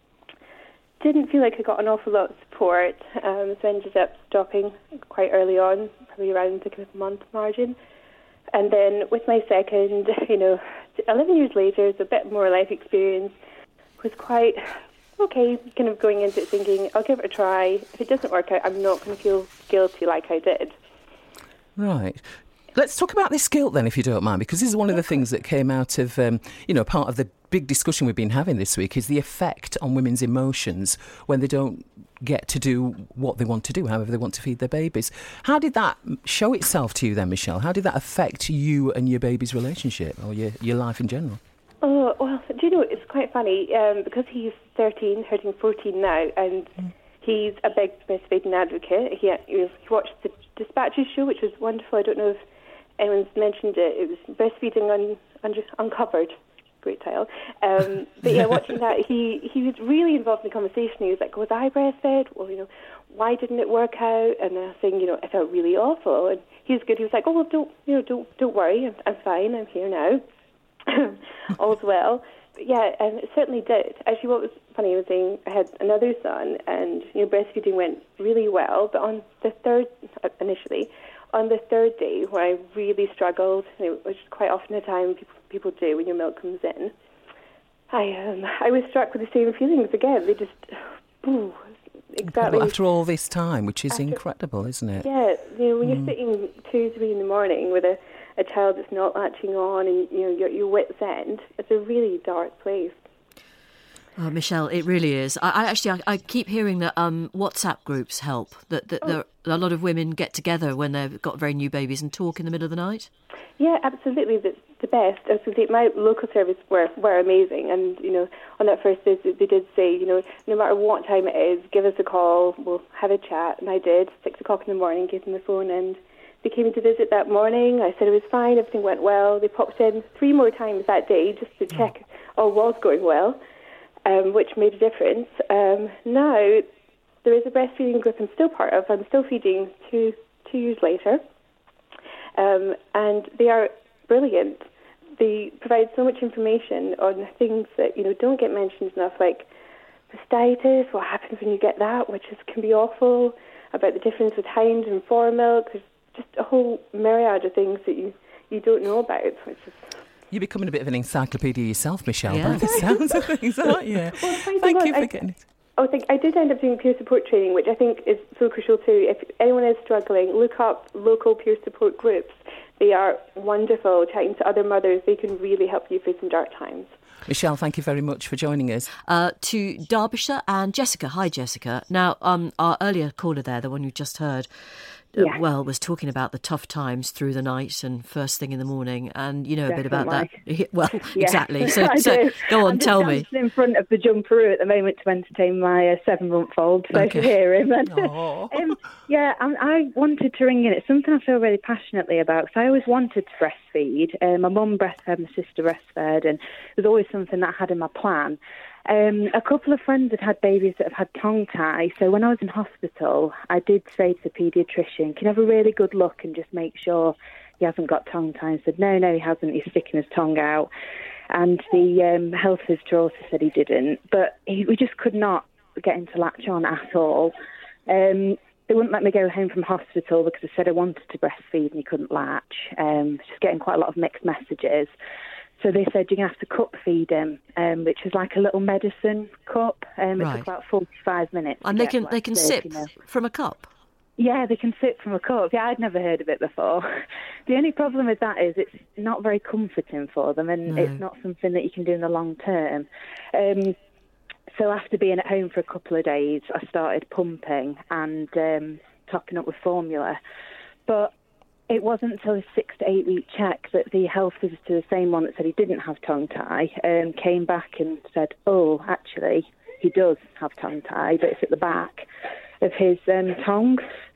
Didn't feel like I got an awful lot of support, um, so I ended up stopping quite early on, probably around the kind of month margin. And then with my second, you know, eleven years later, it's a bit more life experience, was quite okay, kind of going into it thinking, I'll give it a try. If it doesn't work out, I'm not going to feel guilty like I did. Right. Let's talk about this guilt then, if you don't mind, because this is one of the things that came out of, um, you know, part of the big discussion we've been having this week is the effect on women's emotions when they don't get to do what they want to do, however they want to feed their babies. How did that show itself to you then, Michelle? How did that affect you and your baby's relationship or your, your life in general? Oh, well, do you know, it's quite funny, um, because he's thirteen, turning fourteen now, and mm. he's a big breastfeeding advocate. He, he watched the Dispatches show, which was wonderful. I don't know if anyone's mentioned it. It was Breastfeeding un, under, Uncovered. Great title. Um, but yeah, watching that, he, he was really involved in the conversation. He was like, was I breastfed? Well, you know, why didn't it work out? And I was saying, you know, I felt really awful. And he was good. He was like, oh, well, don't, you know, don't, don't worry. I'm, I'm fine. I'm here now. All's well. But yeah, and it certainly did. Actually, what was funny was saying I had another son, and you know, breastfeeding went really well. But on the third, initially, on the third day, where I really struggled, you know, which is quite often a time people, people do when your milk comes in, I um, I was struck with the same feelings again. They just, ooh, exactly. After all this time, which is After, incredible, isn't it? Yeah, you know, when mm. you're sitting two, three in the morning with a, a child that's not latching on, and you know, your your wit's end, it's a really dark place. Oh, Michelle, it really is. I, I actually, I, I keep hearing that um, WhatsApp groups help. That, that oh. there, a lot of women get together when they've got very new babies and talk in the middle of the night. Yeah, absolutely. The, the best. I was going to say, my local service were, were amazing. And, you know, on that first visit, they did say, you know, no matter what time it is, give us a call, we'll have a chat. And I did. Six o'clock in the morning, gave them the phone, and they came to visit that morning. I said it was fine, everything went well. They popped in three more times that day just to check all was going well. Um, which made a difference. Um, now, there is a breastfeeding group I'm still part of. I'm still feeding two two years later. Um, and they are brilliant. They provide so much information on things that, you know, don't get mentioned enough, like mastitis, what happens when you get that, which is, can be awful, about the difference with hind and fore milk. There's just a whole myriad of things that you, you don't know about, which is... You're becoming a bit of an encyclopedia yourself, Michelle, Yeah. by the sounds of things, aren't you? Well, Thank you for I, getting it. I, think I did end up doing peer support training, which I think is so crucial too. If anyone is struggling, look up local peer support groups. They are wonderful. Chatting to other mothers, they can really help you through some dark times. Michelle, thank you very much for joining us. Uh, to Derbyshire and Jessica. Hi, Jessica. Now, um, our earlier caller there, the one you just heard, uh, Yeah. well, was talking about the tough times through the night and first thing in the morning, and you know a bit about that. Well, Yeah, exactly. So, I so do. go on, I'm just tell me. dancing in front of the jumperoo at the moment to entertain my uh, seven-month-old, so Okay. to hear him. And, um, yeah, I, I wanted to ring in. It's something I feel really passionately about, because I always wanted to breastfeed. Uh, my mum breastfed, my sister breastfed, and it was always something that I had in my plan. Um, a couple of friends had had babies that have had tongue tie, so when I was in hospital, I did say to the paediatrician, can you have a really good look and just make sure he hasn't got tongue tie? And said, no, no, he hasn't, he's sticking his tongue out. And the um, health visitor also said he didn't, but he, we just could not get him to latch on at all. Um, they wouldn't let me go home from hospital because I said I wanted to breastfeed and he couldn't latch. Um, just getting quite a lot of mixed messages. So they said you're going to have to cup feed him, um, which is like a little medicine cup. Um, it Right. took about forty-five minutes. And to they get can like they can thirty sip mil. from a cup. Yeah, they can sip from a cup. Yeah, I'd never heard of it before. The only problem with that is it's not very comforting for them, and No. it's not something that you can do in the long term. Um, so after being at home for a couple of days, I started pumping and um, topping up with formula. But it wasn't until a six to eight week check that the health visitor, the same one that said he didn't have tongue tie, um, came back and said, oh, actually, he does have tongue tie, but it's at the back of his um, tongue.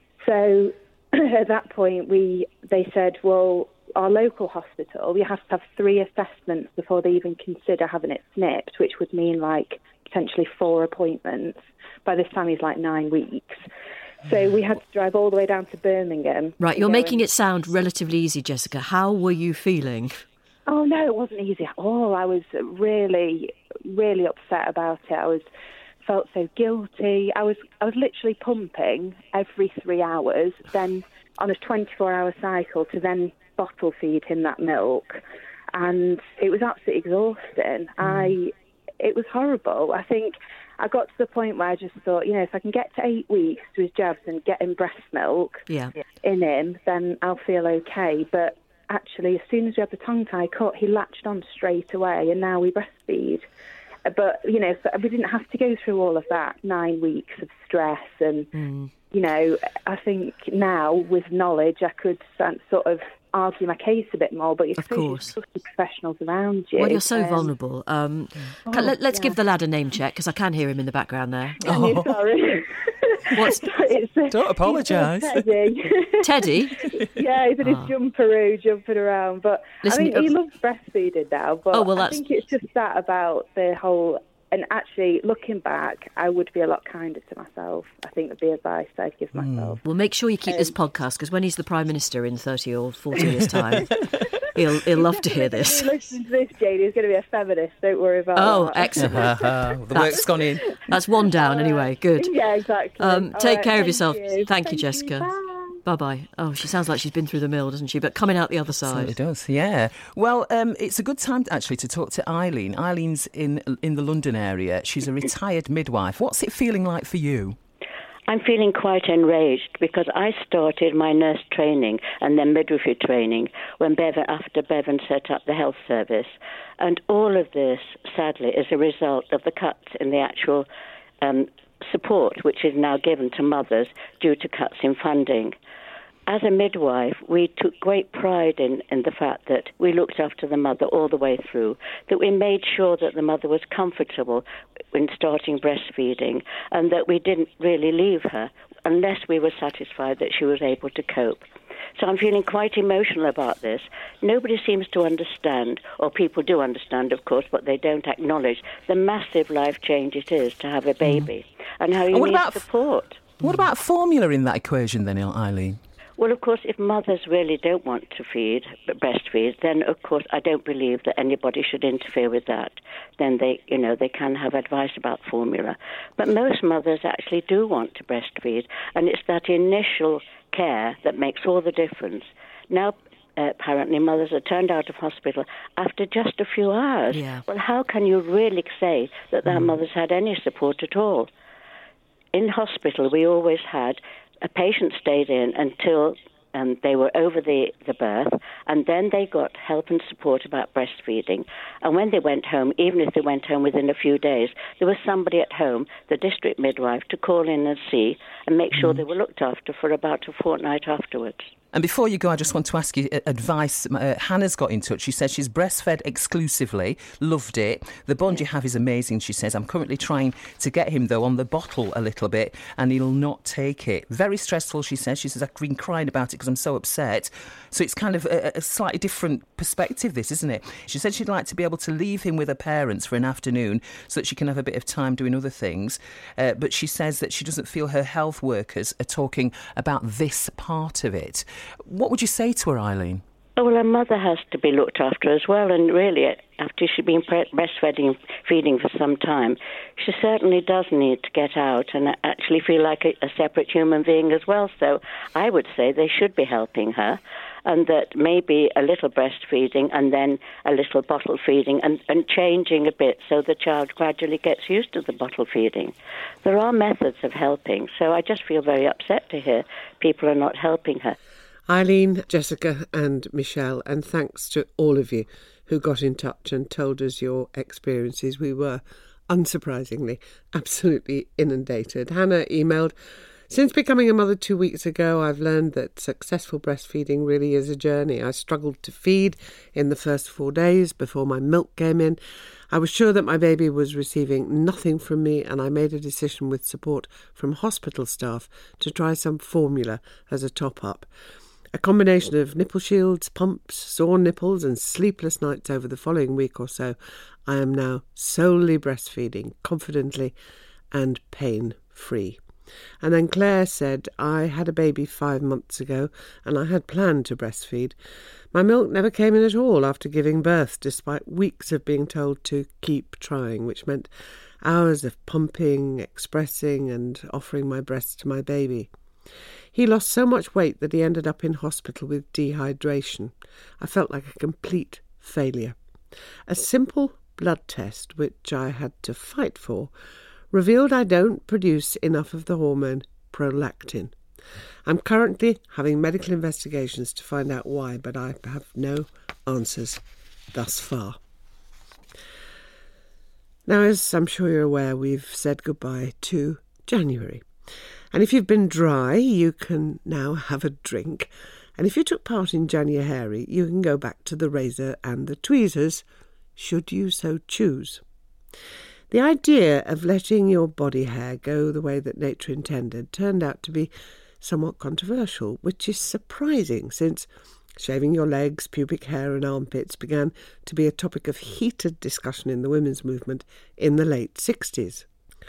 So at that point, we they said, well, our local hospital, we have to have three assessments before they even consider having it snipped, which would mean like potentially four appointments. By this time, he's like nine weeks. So we had to drive all the way down to Birmingham. Right, to you're go making and- it sound relatively easy, Jessica. How were you feeling? Oh, no, it wasn't easy at all. I was really, really upset about it. I was felt so guilty. I was I was literally pumping every three hours, then on a twenty-four hour cycle to then bottle feed him that milk. And it was absolutely exhausting. Mm. I It was horrible. I think I got to the point where I just thought, you know, if I can get to eight weeks to his jabs and get him breast milk Yeah. in him, then I'll feel okay. But actually, as soon as we had the tongue tie cut, he latched on straight away, and now we breastfeed. But, you know, so we didn't have to go through all of that nine weeks of stress. And, Mm. you know, I think now with knowledge, I could sort of argue my case a bit more, but you're Of still course. just trusted professionals around you. Well, you're so Um, vulnerable. Um, Oh, can- let, us yeah. give the lad a name check, because I can hear him in the background there. I'm really sorry. What's... It's, uh, Don't apologise. he's called Teddy. Teddy? Yeah, he's in his Oh. jumperoo, jumping around. But Listen, I mean, uh, he loves breastfeeding now. But Oh, well, I that's- think it's just that about the whole. And actually, looking back, I would be a lot kinder to myself. I think would be advice I'd give myself. Well, make sure you keep this Um, podcast, because when he's the Prime Minister in thirty or forty years' time, he'll, he'll love to hear this. If you listen to this, Jane, he's going to be a feminist. Don't worry about Oh, that. excellent. The work's gone in. That's one down anyway. Good. Yeah, exactly. Um, All take right, care of thank yourself. you. Thank you, Thank Jessica. Bye. Bye bye. Oh, she sounds like she's been through the mill, doesn't she? But coming out the other side. Certainly does, yeah. Well, um, it's a good time actually to talk to Eileen. Eileen's in in the London area. She's a retired midwife. What's it feeling like for you? I'm feeling quite enraged because I started my nurse training and then midwifery training when Bevan, after Bevan set up the health service. And all of this, sadly, is a result of the cuts in the actual um, support which is now given to mothers due to cuts in funding. As a midwife, we took great pride in, in the fact that we looked after the mother all the way through, that we made sure that the mother was comfortable when starting breastfeeding, and that we didn't really leave her unless we were satisfied that she was able to cope. So I'm feeling quite emotional about this. Nobody seems to understand, or people do understand, of course, but they don't acknowledge the massive life change it is to have a baby mm. and how you and what need about, support. What about formula in that equation then, Eileen? Well, of course, if mothers really don't want to feed, breastfeed, then, of course, I don't believe that anybody should interfere with that. Then they, you know, they can have advice about formula. But most mothers actually do want to breastfeed, and it's that initial care that makes all the difference. Now, uh, apparently, mothers are turned out of hospital after just a few hours. Yeah. Well, how can you really say that their mm. mothers had any support at all? In hospital, we always had a patient stayed in until and they were over the, the birth, and then they got help and support about breastfeeding. And when they went home, even if they went home within a few days, there was somebody at home, the district midwife, to call in and see and make sure mm. they were looked after for about a fortnight afterwards. And before you go, I just want to ask you advice. Uh, Hannah's got in touch. She says she's breastfed exclusively, loved it. The bond you have is amazing, she says. I'm currently trying to get him, though, on the bottle a little bit, and he'll not take it. Very stressful, she says. She says, I've been crying about it because I'm so upset. So it's kind of a, a slightly different perspective, this, isn't it? She said she'd like to be able to leave him with her parents for an afternoon so that she can have a bit of time doing other things. Uh, but she says that she doesn't feel her health workers are talking about this part of it. What would you say to her, Eileen? Oh, well, her mother has to be looked after as well, and really, after she's been breastfeeding feeding for some time, she certainly does need to get out and actually feel like a, a separate human being as well. So I would say they should be helping her, and that maybe a little breastfeeding and then a little bottle feeding and, and changing a bit so the child gradually gets used to the bottle feeding. There are methods of helping, so I just feel very upset to hear people are not helping her. Eileen, Jessica and Michelle, and thanks to all of you who got in touch and told us your experiences. We were, unsurprisingly, absolutely inundated. Hannah emailed, since becoming a mother two weeks ago, I've learned that successful breastfeeding really is a journey. I struggled to feed in the first four days before my milk came in. I was sure that my baby was receiving nothing from me, and I made a decision with support from hospital staff to try some formula as a top-up. A combination of nipple shields, pumps, sore nipples and sleepless nights over the following week or so, I am now solely breastfeeding, confidently and pain-free. And then Claire said, I had a baby five months ago and I had planned to breastfeed. My milk never came in at all after giving birth, despite weeks of being told to keep trying, which meant hours of pumping, expressing and offering my breast to my baby. He lost so much weight that he ended up in hospital with dehydration. I felt like a complete failure. A simple blood test, which I had to fight for, revealed I don't produce enough of the hormone prolactin. I'm currently having medical investigations to find out why, but I have no answers thus far. Now, as I'm sure you're aware, we've said goodbye to January. And if you've been dry, you can now have a drink. And if you took part in January, you can go back to the razor and the tweezers, should you so choose. The idea of letting your body hair go the way that nature intended turned out to be somewhat controversial, which is surprising since shaving your legs, pubic hair and armpits began to be a topic of heated discussion in the women's movement in the late sixties.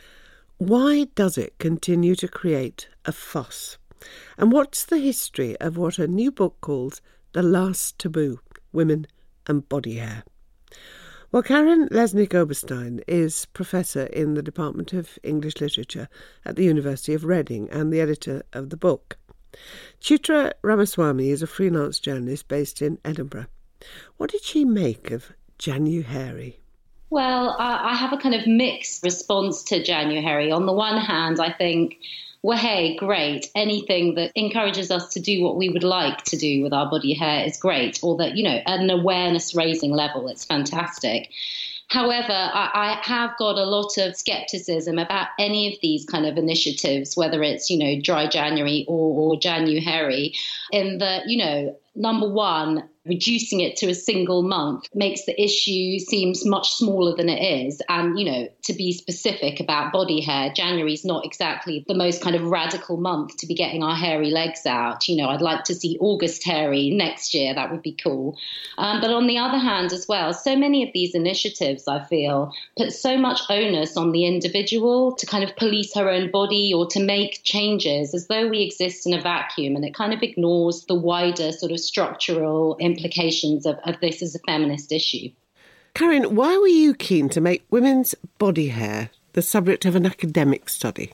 Why does it continue to create a fuss? And what's the history of what a new book calls The Last Taboo, Women and Body Hair? Well, Karen Lesnick-Oberstein is Professor in the Department of English Literature at the University of Reading and the editor of the book. Chitra Ramaswamy is a freelance journalist based in Edinburgh. What did she make of January? Well, uh, I have a kind of mixed response to January. On the one hand, I think, well, hey, great. Anything that encourages us to do what we would like to do with our body hair is great. Or that, you know, at an awareness-raising level, it's fantastic. However, I, I have got a lot of scepticism about any of these kind of initiatives, whether it's, you know, Dry January or, or January, in that, you know, number one, reducing it to a single month makes the issue seems much smaller than it is. And, you know, to be specific about body hair, January is not exactly the most kind of radical month to be getting our hairy legs out. You know, I'd like to see August hairy next year. That would be cool. Um, but on the other hand as well, so many of these initiatives, I feel, put so much onus on the individual to kind of police her own body or to make changes as though we exist in a vacuum. And it kind of ignores the wider sort of structural implications of, of this as a feminist issue. Karen, why were you keen to make women's body hair the subject of an academic study?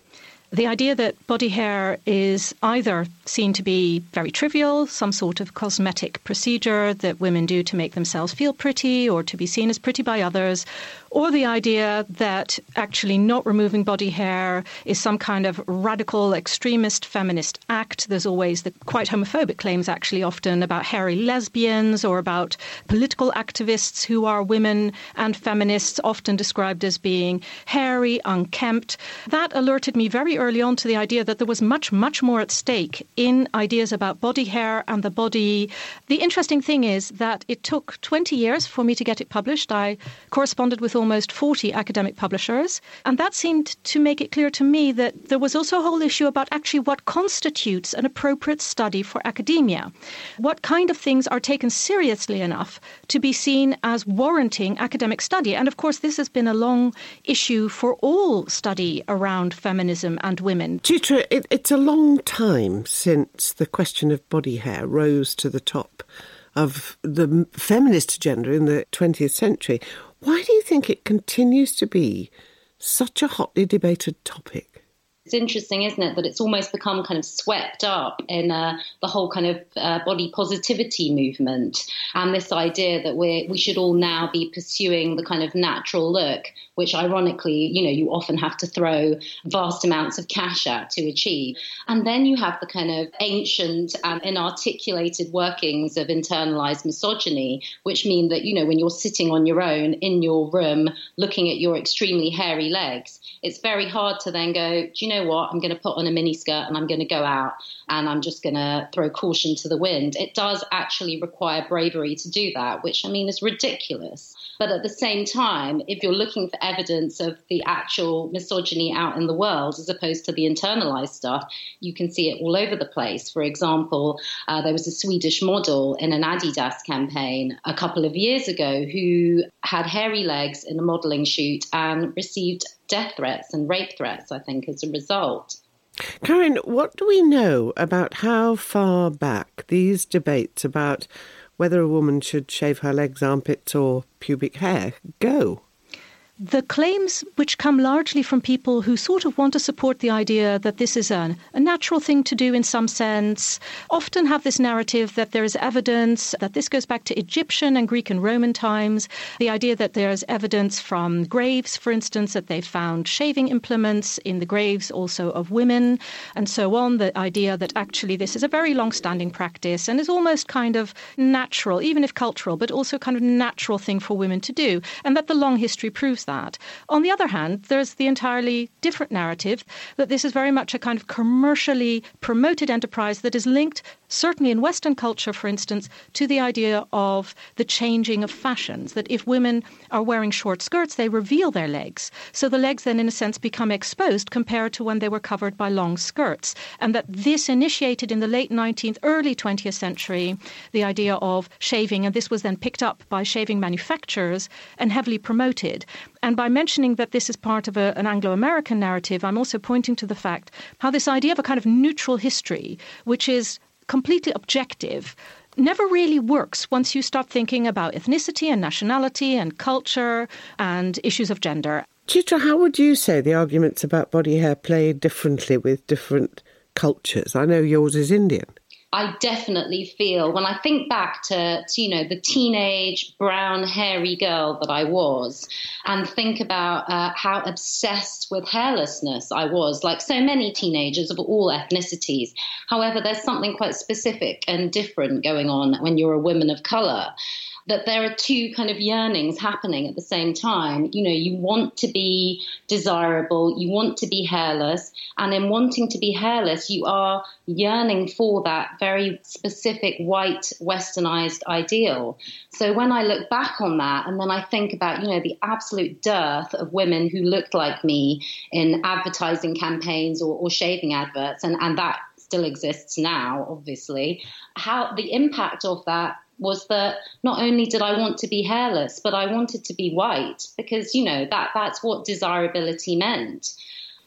The idea that body hair is either seen to be very trivial, some sort of cosmetic procedure that women do to make themselves feel pretty or to be seen as pretty by others, or the idea that actually not removing body hair is some kind of radical extremist feminist act. There's always the quite homophobic claims actually often about hairy lesbians or about political activists who are women and feminists, often described as being hairy, unkempt. That alerted me very early on to the idea that there was much, much more at stake in ideas about body hair and the body. The interesting thing is that it took twenty years for me to get it published. I corresponded with almost forty academic publishers, and that seemed to make it clear to me that there was also a whole issue about actually what constitutes an appropriate study for academia. What kind of things are taken seriously enough to be seen as warranting academic study? And of course, this has been a long issue for all study around feminism and women. Chitra, it, it's a long time since the question of body hair rose to the top of the feminist agenda in the twentieth century. Why do you think it continues to be such a hotly debated topic? It's interesting, isn't it, that it's almost become kind of swept up in uh, the whole kind of uh, body positivity movement, and this idea that we we should all now be pursuing the kind of natural look, which ironically, you know, you often have to throw vast amounts of cash at to achieve. And then you have the kind of ancient and inarticulated workings of internalized misogyny, which mean that, you know, when you're sitting on your own in your room looking at your extremely hairy legs, it's very hard to then go, do you know what, I'm going to put on a miniskirt and I'm going to go out and I'm just going to throw caution to the wind. It does actually require bravery to do that, which I mean is ridiculous. But at the same time, if you're looking for evidence of the actual misogyny out in the world as opposed to the internalized stuff, you can see it all over the place. For example, uh, there was a Swedish model in an Adidas campaign a couple of years ago who had hairy legs in a modeling shoot and received death threats and rape threats, I think, as a result. Karen, what do we know about how far back these debates about whether a woman should shave her legs, armpits or pubic hair go? The claims, which come largely from people who sort of want to support the idea that this is a, a natural thing to do in some sense, often have this narrative that there is evidence that this goes back to Egyptian and Greek and Roman times. The idea that there is evidence from graves, for instance, that they've found shaving implements in the graves also of women, and so on. The idea that actually this is a very long-standing practice and is almost kind of natural, even if cultural, but also kind of natural thing for women to do, and that the long history proves that. That. On the other hand, there's the entirely different narrative that this is very much a kind of commercially promoted enterprise that is linked, certainly in Western culture, for instance, to the idea of the changing of fashions, that if women are wearing short skirts, they reveal their legs. So the legs then, in a sense, become exposed compared to when they were covered by long skirts. And that this initiated in the late nineteenth, early twentieth century, the idea of shaving, and this was then picked up by shaving manufacturers and heavily promoted. And by mentioning that this is part of a, an Anglo-American narrative, I'm also pointing to the fact how this idea of a kind of neutral history, which is completely objective, never really works once you start thinking about ethnicity and nationality and culture and issues of gender. Chitra, how would you say the arguments about body hair play differently with different cultures? I know yours is Indian. I definitely feel, when I think back to, to, you know, the teenage, brown, hairy girl that I was, and think about uh, how obsessed with hairlessness I was, like so many teenagers of all ethnicities. However, there's something quite specific and different going on when you're a woman of colour. That there are two kind of yearnings happening at the same time. You know, you want to be desirable, you want to be hairless, and in wanting to be hairless, you are yearning for that very specific white westernized ideal. So when I look back on that, and then I think about, you know, the absolute dearth of women who looked like me in advertising campaigns or, or shaving adverts, and, and that still exists now, obviously, how the impact of that was that not only did I want to be hairless, but I wanted to be white because, you know, that that's what desirability meant.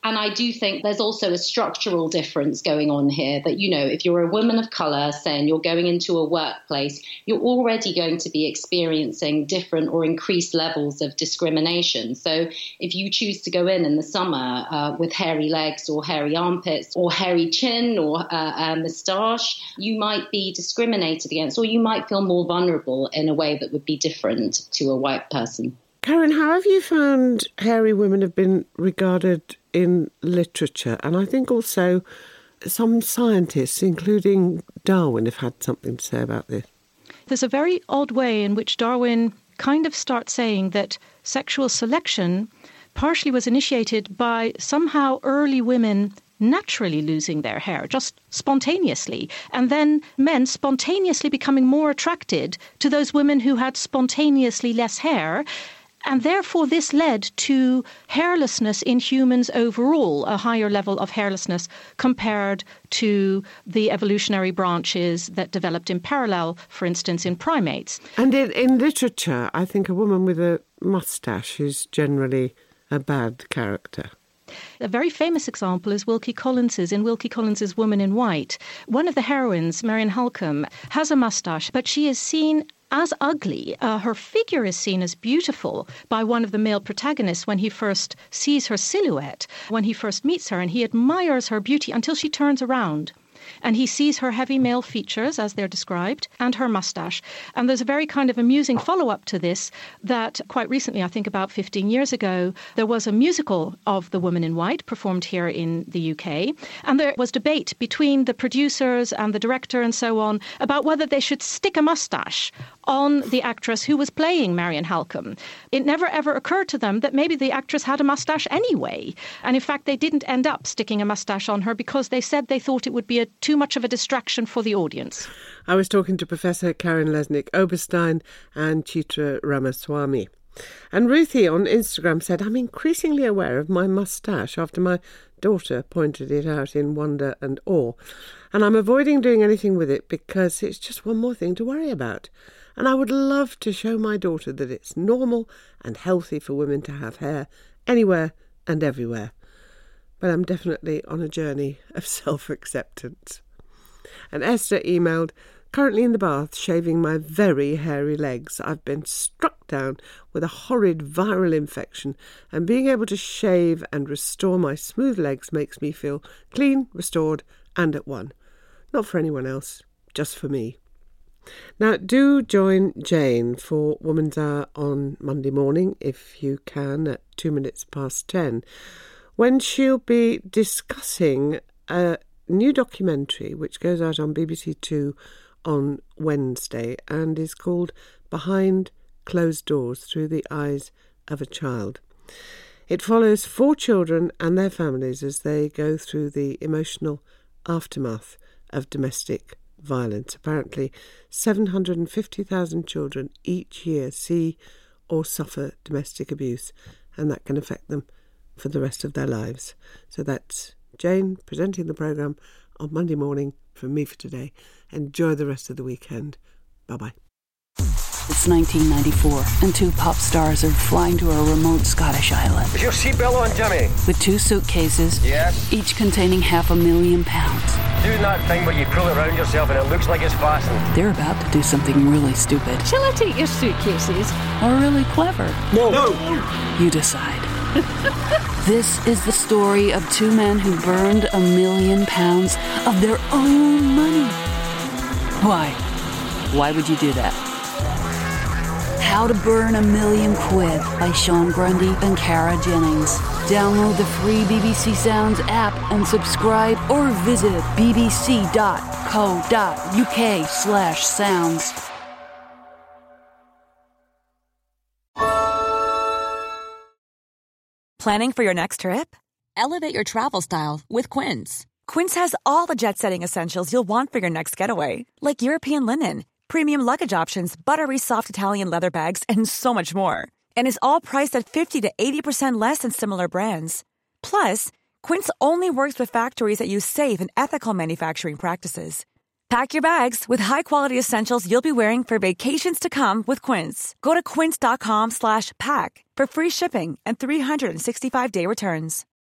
And I do think there's also a structural difference going on here that, you know, if you're a woman of colour, say, and you're going into a workplace, you're already going to be experiencing different or increased levels of discrimination. So if you choose to go in in the summer uh, with hairy legs or hairy armpits or hairy chin or uh, a moustache, you might be discriminated against, or you might feel more vulnerable in a way that would be different to a white person. Karen, how have you found hairy women have been regarded in literature? And I think also some scientists, including Darwin, have had something to say about this. There's a very odd way in which Darwin kind of starts saying that sexual selection partially was initiated by somehow early women naturally losing their hair, just spontaneously, and then men spontaneously becoming more attracted to those women who had spontaneously less hair. And therefore, this led to hairlessness in humans overall, a higher level of hairlessness compared to the evolutionary branches that developed in parallel, for instance, in primates. And in, in literature, I think a woman with a moustache is generally a bad character. A very famous example is Wilkie Collins's in Wilkie Collins's Woman in White. One of the heroines, Marian Halcombe, has a moustache, but she is seen as ugly. Uh, her figure is seen as beautiful by one of the male protagonists when he first sees her silhouette, when he first meets her, and he admires her beauty until she turns around. And he sees her heavy male features, as they're described, and her moustache. And there's a very kind of amusing follow-up to this that quite recently, I think about fifteen years ago, there was a musical of The Woman in White performed here in the U K. And there was debate between the producers and the director and so on about whether they should stick a moustache on the actress who was playing Marian Halcombe. It never ever occurred to them that maybe the actress had a moustache anyway. And in fact, they didn't end up sticking a moustache on her because they said they thought it would be a, too much of a distraction for the audience. I was talking to Professor Karen Lesnick-Oberstein and Chitra Ramaswamy. And Ruthie on Instagram said, I'm increasingly aware of my moustache after my daughter pointed it out in wonder and awe. And I'm avoiding doing anything with it because it's just one more thing to worry about. And I would love to show my daughter that it's normal and healthy for women to have hair anywhere and everywhere. But I'm definitely on a journey of self-acceptance. And Esther emailed, currently in the bath shaving my very hairy legs. I've been struck down with a horrid viral infection, and being able to shave and restore my smooth legs makes me feel clean, restored and at one. Not for anyone else, just for me. Now, do join Jane for Woman's Hour on Monday morning, if you can, at two minutes past ten, when she'll be discussing a new documentary which goes out on B B C Two on Wednesday and is called Behind Closed Doors Through the Eyes of a Child. It follows four children and their families as they go through the emotional aftermath of domestic violence. Apparently, seven hundred fifty thousand children each year see or suffer domestic abuse, and that can affect them for the rest of their lives. So that's Jane presenting the programme on Monday morning from me for today. Enjoy the rest of the weekend. Bye-bye. It's nineteen ninety-four, and two pop stars are flying to a remote Scottish island. Is your seatbelt on, Jimmy? With two suitcases, yes, each containing half a million pounds. Doing that thing where you pull it around yourself and it looks like it's fastened. They're about to do something really stupid. Shall I take your suitcases? Or really clever. No. No. You decide. This is the story of two men who burned a million pounds of their own money. Why? Why would you do that? How to Burn a Million Quid by Sean Grundy and Cara Jennings. Download the free B B C Sounds app and subscribe, or visit bbc.co.uk slash sounds. Planning for your next trip? Elevate your travel style with Quince. Quince has all the jet-setting essentials you'll want for your next getaway, like European linen, premium luggage options, buttery soft Italian leather bags, and so much more. And is all priced at fifty to eighty percent less than similar brands. Plus, Quince only works with factories that use safe and ethical manufacturing practices. Pack your bags with high-quality essentials you'll be wearing for vacations to come with Quince. Go to quince.com slash pack for free shipping and three sixty-five day returns.